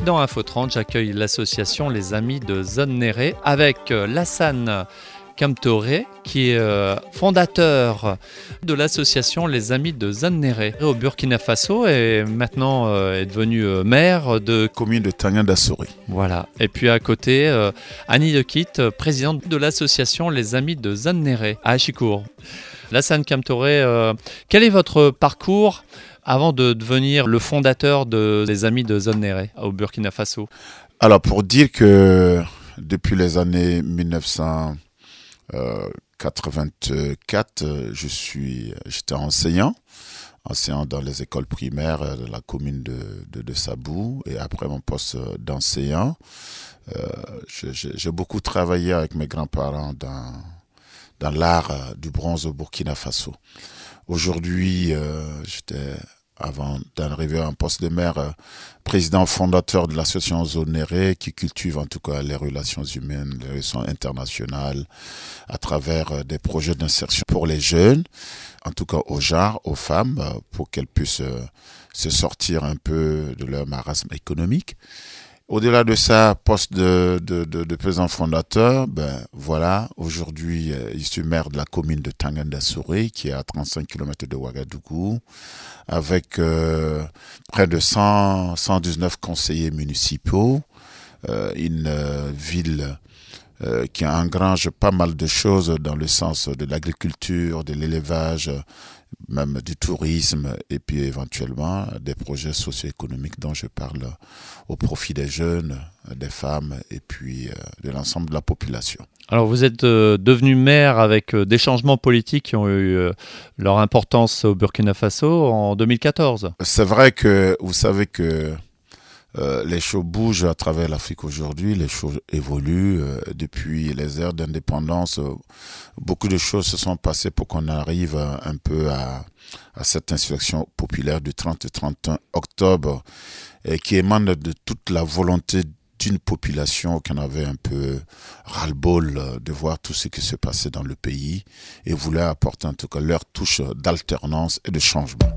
dans Info 30, j'accueille l'association Les Amis de Zonnéré avec Lassane Kamtoré, qui est fondateur de l'association Les Amis de Zonnéré au Burkina Faso et maintenant est devenu maire de commune de Tangan-Dassouré. Voilà. Et puis à côté, Annie Dequitte, présidente de l'association Les Amis de Zonnéré à Achikour. Lassane Kamtoré, quel est votre parcours avant de devenir le fondateur des Amis de Zonnéré au Burkina Faso? Alors, pour dire que depuis les années 1984, j'étais enseignant dans les écoles primaires de la commune de Sabou. Et après mon poste d'enseignant, j'ai beaucoup travaillé avec mes grands-parents dans l'art du bronze au Burkina Faso. Aujourd'hui, avant d'arriver à un poste de maire, président fondateur de l'association Zonnéré, qui cultive en tout cas les relations humaines, les relations internationales, à travers des projets d'insertion pour les jeunes, en tout cas aux genres, aux femmes, pour qu'elles puissent se sortir un peu de leur marasme économique. Au-delà de ça, poste de président fondateur, voilà, aujourd'hui, je suis maire de la commune de Tangan-Dassouré, qui est à 35 km de Ouagadougou, avec près de 119 conseillers municipaux, une ville qui engrange pas mal de choses dans le sens de l'agriculture, de l'élevage, même du tourisme et puis éventuellement des projets socio-économiques dont je parle au profit des jeunes, des femmes et puis de l'ensemble de la population. Alors vous êtes devenu maire avec des changements politiques qui ont eu leur importance au Burkina Faso en 2014. C'est vrai que vous savez que les choses bougent à travers l'Afrique aujourd'hui, les choses évoluent. Depuis les ères d'indépendance, beaucoup de choses se sont passées pour qu'on arrive un peu à cette insurrection populaire du 30 et 31 octobre qui émane de toute la volonté d'une population qui en avait un peu ras-le-bol de voir tout ce qui se passait dans le pays et voulait apporter en tout cas leur touche d'alternance et de changement.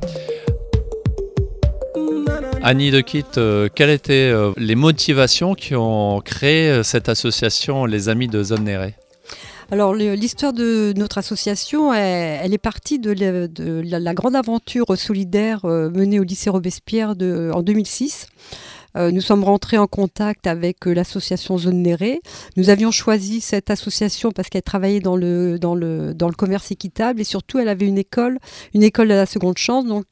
Annie Dequitte, quelles étaient les motivations qui ont créé cette association Les Amis de Zonnéré? Alors l'histoire de notre association, elle est partie de la grande aventure solidaire menée au lycée Robespierre en 2006. Nous sommes rentrés en contact avec l'association Zonnéré. Nous avions choisi cette association parce qu'elle travaillait dans le commerce équitable et surtout elle avait une école de la seconde chance donc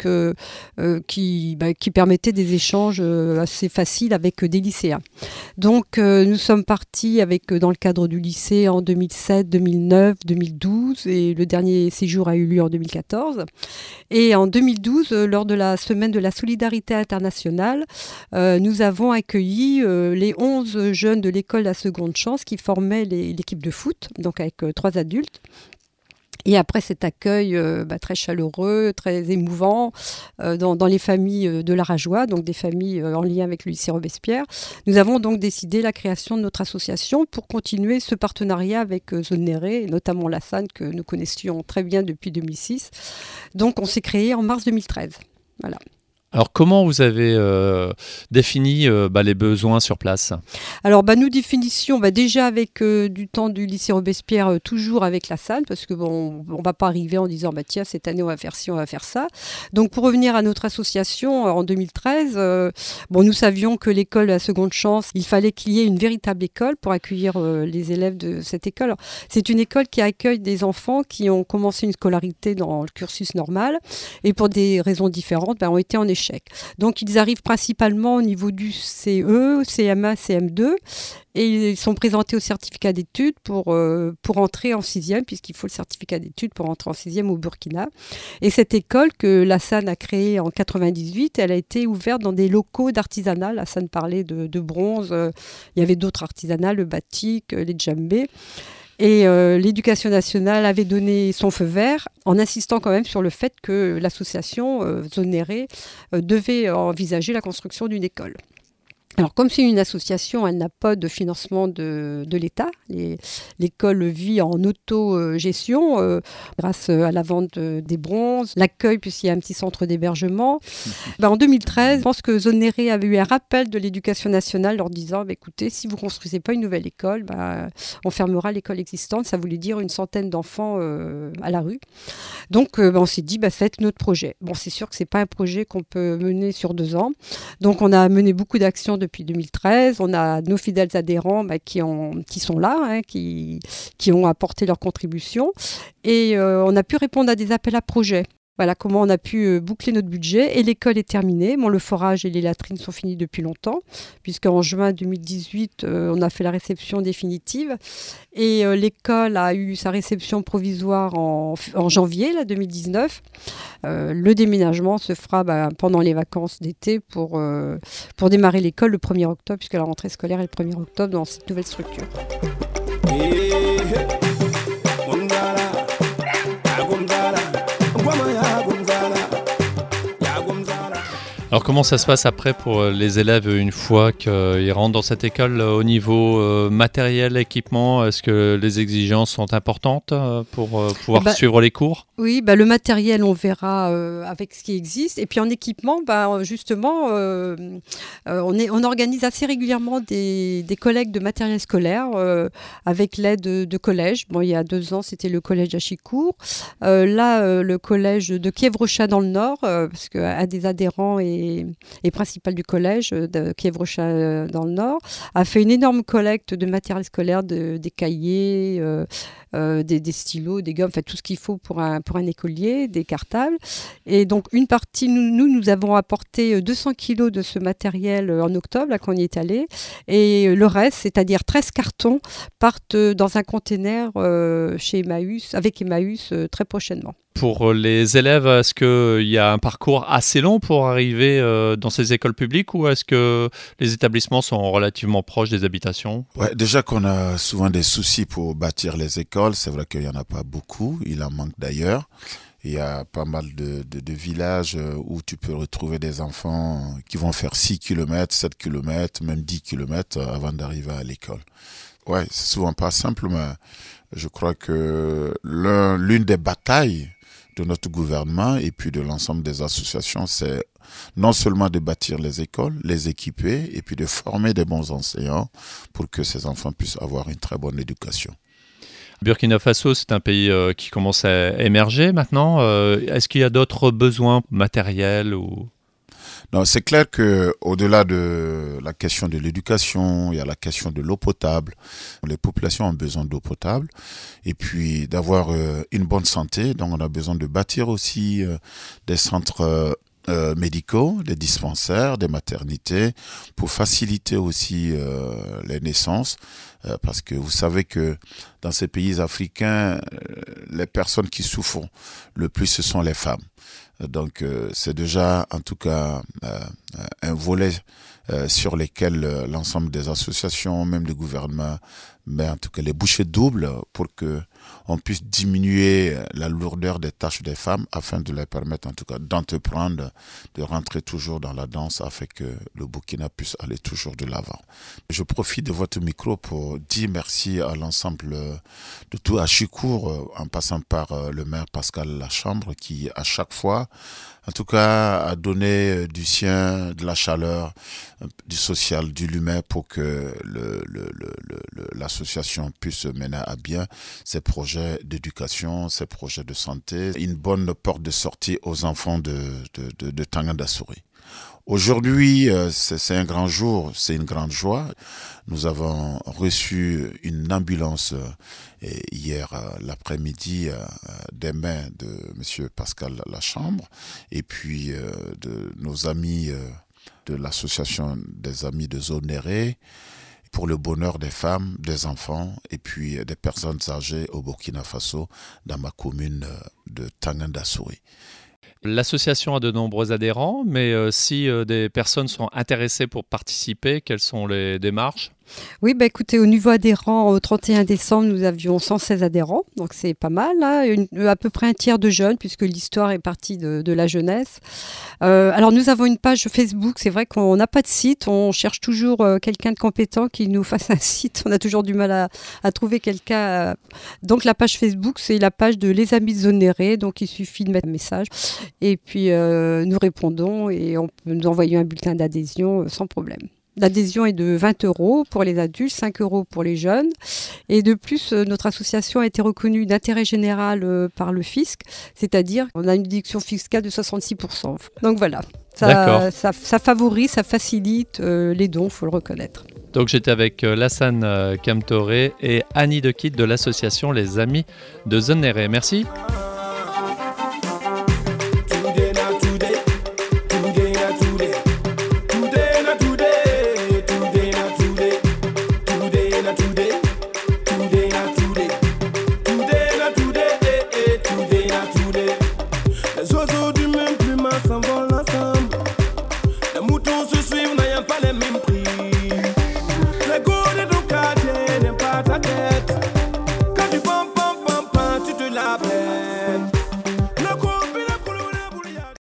qui permettait des échanges assez faciles avec des lycéens. Donc nous sommes partis dans le cadre du lycée en 2007, 2009, 2012 et le dernier séjour a eu lieu en 2014. Et en 2012, lors de la semaine de la solidarité internationale, nous avons accueilli les 11 jeunes de l'école La Seconde Chance qui formaient l'équipe de foot, donc avec 3 adultes. Et après cet accueil très chaleureux, très émouvant dans les familles de l'Arajois, donc des familles en lien avec le lycée Robespierre, nous avons donc décidé la création de notre association pour continuer ce partenariat avec Zonnéré, et notamment Lassane que nous connaissions très bien depuis 2006. Donc on s'est créé en mars 2013. Voilà. Alors comment vous avez défini les besoins sur place? Alors nous définissions déjà avec du temps du lycée Robespierre, toujours avec Lassane, parce que on va pas arriver en disant tiens cette année on va faire ci, on va faire ça. Donc pour revenir à notre association en 2013, nous savions que l'école La Seconde Chance, il fallait qu'il y ait une véritable école pour accueillir les élèves de cette école. Alors, c'est une école qui accueille des enfants qui ont commencé une scolarité dans le cursus normal et pour des raisons différentes ont été en échec. Donc ils arrivent principalement au niveau du CE, CM1, CM2 et ils sont présentés au certificat d'études pour entrer en 6e puisqu'il faut le certificat d'études pour entrer en 6e au Burkina. Et cette école que Lassane a créée en 98, elle a été ouverte dans des locaux d'artisanat. Lassane parlait de bronze, il y avait d'autres artisanats, le batik, les djembés. Et l'Éducation nationale avait donné son feu vert en insistant quand même sur le fait que l'association Zonnéré devait envisager la construction d'une école. Alors, comme c'est une association, elle n'a pas de financement de l'État. L'école vit en autogestion grâce à la vente des bronzes, l'accueil, puisqu'il y a un petit centre d'hébergement. En 2013, je pense que Zone Néré avait eu un rappel de l'Éducation nationale leur disant écoutez, si vous ne construisez pas une nouvelle école, on fermera l'école existante. Ça voulait dire une centaine d'enfants à la rue. Donc, on s'est dit faites notre projet. Bon, c'est sûr que ce n'est pas un projet qu'on peut mener sur 2 ans. Donc, on a mené beaucoup d'actions depuis 2013. On a nos fidèles adhérents qui sont là, qui ont apporté leur contribution. Et on a pu répondre à des appels à projets. Voilà comment on a pu boucler notre budget. Et l'école est terminée. Le forage et les latrines sont finis depuis longtemps, puisqu'en juin 2018, on a fait la réception définitive. Et l'école a eu sa réception provisoire en janvier 2019. Le déménagement se fera pendant les vacances d'été pour démarrer l'école le 1er octobre, puisque la rentrée scolaire est le 1er octobre dans cette nouvelle structure. Alors comment ça se passe après pour les élèves une fois qu'ils rentrent dans cette école au niveau matériel, équipement? Est-ce que les exigences sont importantes pour pouvoir suivre les cours? Oui, le matériel, on verra avec ce qui existe. Et puis en équipement, justement, on organise assez régulièrement des collectes de matériel scolaire avec l'aide de collèges. Il y a 2 ans, c'était le collège d'Achicourt. Le collège de Kiev-Rocha dans le Nord, parce qu'un des adhérents et principal du collège de Kiev-Rocha dans le Nord, a fait une énorme collecte de matériel scolaire, des cahiers, des stylos, des gommes, tout ce qu'il faut pour un écolier, des cartables. Et donc une partie, nous avons apporté 200 kilos de ce matériel en octobre, quand on y est allé. Et le reste, c'est-à-dire 13 cartons, partent dans un container chez Emmaüs, avec Emmaüs très prochainement. Pour les élèves, est-ce qu'il y a un parcours assez long pour arriver dans ces écoles publiques ou est-ce que les établissements sont relativement proches des habitations? Ouais, déjà qu'on a souvent des soucis pour bâtir les écoles, c'est vrai qu'il n'y en a pas beaucoup, il en manque d'ailleurs. Il y a pas mal de villages où tu peux retrouver des enfants qui vont faire 6 km, 7 km, même 10 km avant d'arriver à l'école. Ouais, c'est souvent pas simple, mais je crois que l'une des batailles de notre gouvernement et puis de l'ensemble des associations, c'est non seulement de bâtir les écoles, les équiper et puis de former des bons enseignants pour que ces enfants puissent avoir une très bonne éducation. Burkina Faso, c'est un pays qui commence à émerger maintenant. Est-ce qu'il y a d'autres besoins matériels ou... Non, c'est clair que au-delà de la question de l'éducation, il y a la question de l'eau potable. Les populations ont besoin d'eau potable et puis d'avoir une bonne santé. Donc, on a besoin de bâtir aussi des centres médicaux, des dispensaires, des maternités pour faciliter aussi les naissances. Parce que vous savez que dans ces pays africains, les personnes qui souffrent le plus, ce sont les femmes. Donc c'est déjà en tout cas un volet sur lesquels l'ensemble des associations, même le gouvernement, met en tout cas les bouchées doubles pour que on puisse diminuer la lourdeur des tâches des femmes afin de les permettre en tout cas d'entreprendre, de rentrer toujours dans la danse afin que le Burkina puisse aller toujours de l'avant. Je profite de votre micro pour dire merci à l'ensemble de tout Achicourt, en passant par le maire Pascal Lachambre qui à chaque fois en tout cas a donné du sien, de la chaleur, du social, du l'humain pour que l'association puisse mener à bien ses projets d'éducation, ses projets de santé, une bonne porte de sortie aux enfants de Tangandasouri. Aujourd'hui, c'est un grand jour, c'est une grande joie. Nous avons reçu une ambulance hier l'après-midi des mains de M. Pascal Lachambre et puis de nos amis de l'association des amis de Zone Néré pour le bonheur des femmes, des enfants et puis des personnes âgées au Burkina Faso dans ma commune de Tangandasouri. L'association a de nombreux adhérents, mais si des personnes sont intéressées pour participer, quelles sont les démarches ? Oui, écoutez, au niveau adhérent, au 31 décembre, nous avions 116 adhérents, donc c'est pas mal, hein, à peu près un tiers de jeunes, puisque l'histoire est partie de la jeunesse. Alors nous avons une page Facebook, c'est vrai qu'on n'a pas de site, on cherche toujours quelqu'un de compétent qui nous fasse un site, on a toujours du mal à trouver quelqu'un. Donc la page Facebook, c'est la page de Les Amis de Zone Néré, donc il suffit de mettre un message, et puis nous répondons, et on peut nous envoyer un bulletin d'adhésion sans problème. L'adhésion est de 20 € pour les adultes, 5 € pour les jeunes. Et de plus, notre association a été reconnue d'intérêt général par le fisc, c'est-à-dire qu'on a une déduction fiscale de 66%. Donc voilà, ça favorise, ça facilite les dons, il faut le reconnaître. Donc j'étais avec Lassane Kamtoré et Annie Dequitte de l'association Les Amis de Zone Néré. Merci.